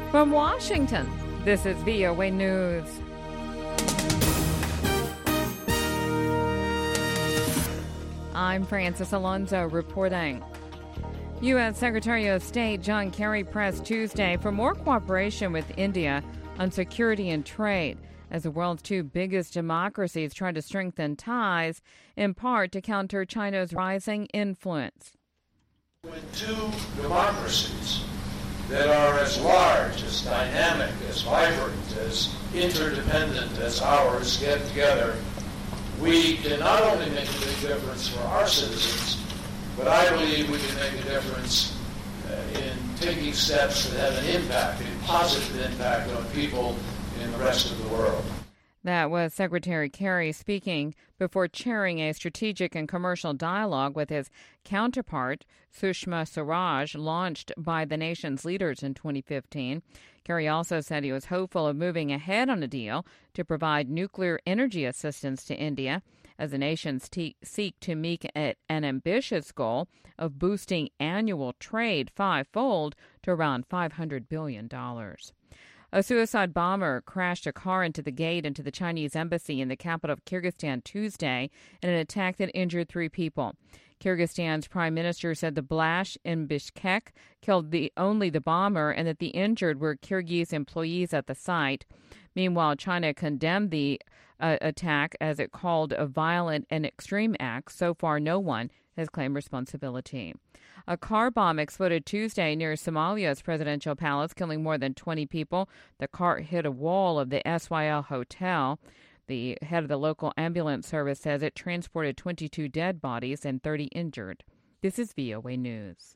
From Washington, this is VOA News. I'm Francis Alonso reporting. U.S. Secretary of State John Kerry pressed Tuesday for more cooperation with India on security and trade as the world's two biggest democracies try to strengthen ties, in part to counter China's rising influence. When two democracies that are as large, as dynamic, as vibrant, as interdependent as ours get together, we can not only make a big difference for our citizens, but I believe we can make a difference in taking steps that have an impact, a positive impact on people in the rest of the world. That was Secretary Kerry speaking before chairing a strategic and commercial dialogue with his counterpart, Sushma Swaraj, launched by the nation's leaders in 2015. Kerry also said he was hopeful of moving ahead on a deal to provide nuclear energy assistance to India as the nations seek to meet an ambitious goal of boosting annual trade fivefold to around $500 billion. A suicide bomber crashed a car into the gate into the Chinese embassy in the capital of Kyrgyzstan Tuesday in an attack that injured 3 people. Kyrgyzstan's prime minister said the blast in Bishkek killed only the bomber and that the injured were Kyrgyz employees at the site. Meanwhile, China condemned the attack as it called a violent and extreme act. So far, no one has claimed responsibility. A car bomb exploded Tuesday near Somalia's presidential palace, killing more than 20 people. The car hit a wall of the SYL hotel. The head of the local ambulance service says it transported 22 dead bodies and 30 injured. This is VOA News.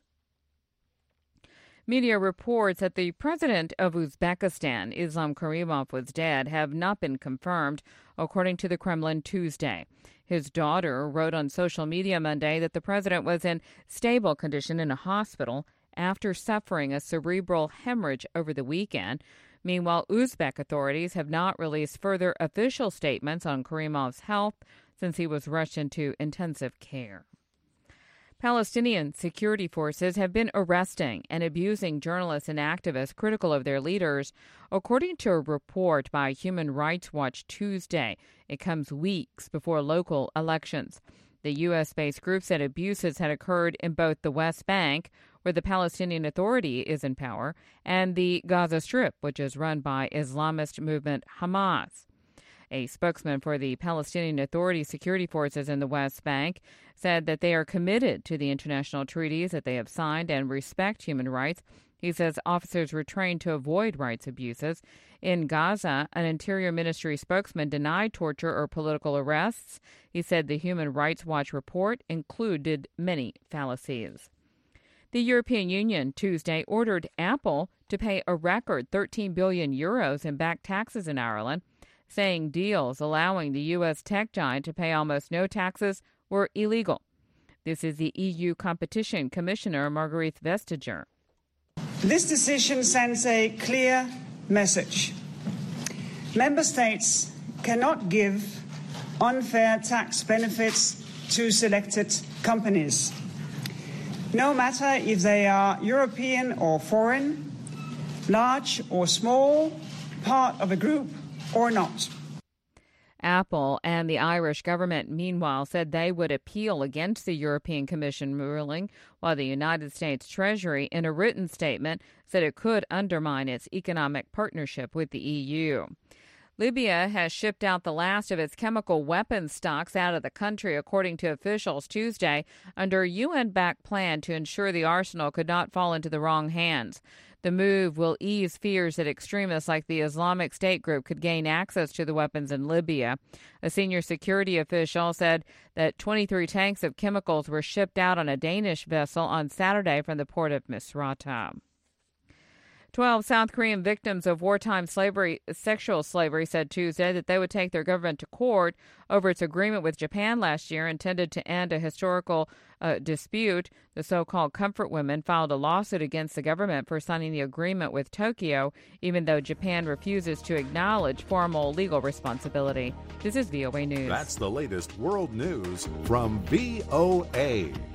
Media reports that the president of Uzbekistan, Islam Karimov, was dead have not been confirmed, according to the Kremlin Tuesday. His daughter wrote on social media Monday that the president was in stable condition in a hospital after suffering a cerebral hemorrhage over the weekend. Meanwhile, Uzbek authorities have not released further official statements on Karimov's health since he was rushed into intensive care. Palestinian security forces have been arresting and abusing journalists and activists critical of their leaders, according to a report by Human Rights Watch Tuesday. It comes weeks before local elections. The U.S.-based group said abuses had occurred in both the West Bank, where the Palestinian Authority is in power, and the Gaza Strip, which is run by Islamist movement Hamas. A spokesman for the Palestinian Authority security forces in the West Bank said that they are committed to the international treaties that they have signed and respect human rights. He says officers were trained to avoid rights abuses. In Gaza, an Interior Ministry spokesman denied torture or political arrests. He said the Human Rights Watch report included many fallacies. The European Union Tuesday ordered Apple to pay a record €13 billion in back taxes in Ireland, saying deals allowing the U.S. tech giant to pay almost no taxes were illegal. This is the EU Competition Commissioner, Margrethe Vestager. This decision sends a clear message. Member states cannot give unfair tax benefits to selected companies, no matter if they are European or foreign, large or small, part of a group or not. Apple and the Irish government, meanwhile, said they would appeal against the European Commission ruling, while the United States Treasury, in a written statement, said it could undermine its economic partnership with the EU. Libya has shipped out the last of its chemical weapons stocks out of the country, according to officials Tuesday, under a UN-backed plan to ensure the arsenal could not fall into the wrong hands. The move will ease fears that extremists like the Islamic State group could gain access to the weapons in Libya. A senior security official said that 23 tanks of chemicals were shipped out on a Danish vessel on Saturday from the port of Misrata. 12 South Korean victims of wartime sexual slavery, said Tuesday that they would take their government to court over its agreement with Japan last year intended to end a historical dispute. The so-called comfort women filed a lawsuit against the government for signing the agreement with Tokyo, even though Japan refuses to acknowledge formal legal responsibility. This is VOA News. That's the latest world news from VOA.